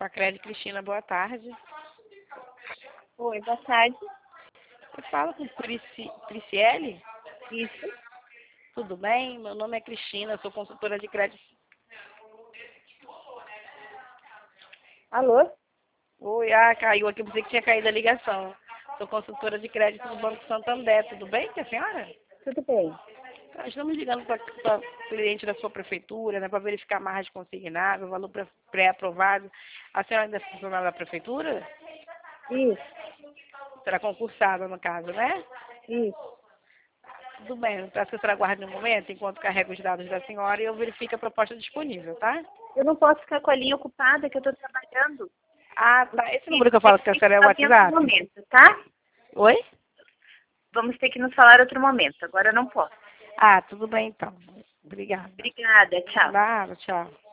Facred Cristina, boa tarde. Oi, boa tarde. Eu falo com Prisciele? Isso. Tudo bem? Meu nome é Cristina, sou consultora de crédito. Alô? Oi, caiu aqui, pensei que tinha caído a ligação. Sou consultora de crédito do Banco Santander, tudo bem com a senhora? Tudo bem. Nós estamos ligando para cliente da sua prefeitura, né, para verificar a margem de consignável, valor pré-aprovado. A senhora ainda é funcionária da prefeitura? Isso, Será concursada, no caso, né? isso. Tudo bem, peço que a senhora aguarde um momento, enquanto carrego os dados da senhora e eu verifico a proposta disponível, tá? Eu não posso ficar com a linha ocupada, que eu estou trabalhando. Ah, tá. Esse número que eu falo que a senhora é o Vamos ter que falar em WhatsApp? outro momento, tá? Oi? Vamos ter que nos falar outro momento. Agora eu não posso. Ah, tudo bem então. Obrigada. Obrigada, tchau. Nada, tchau.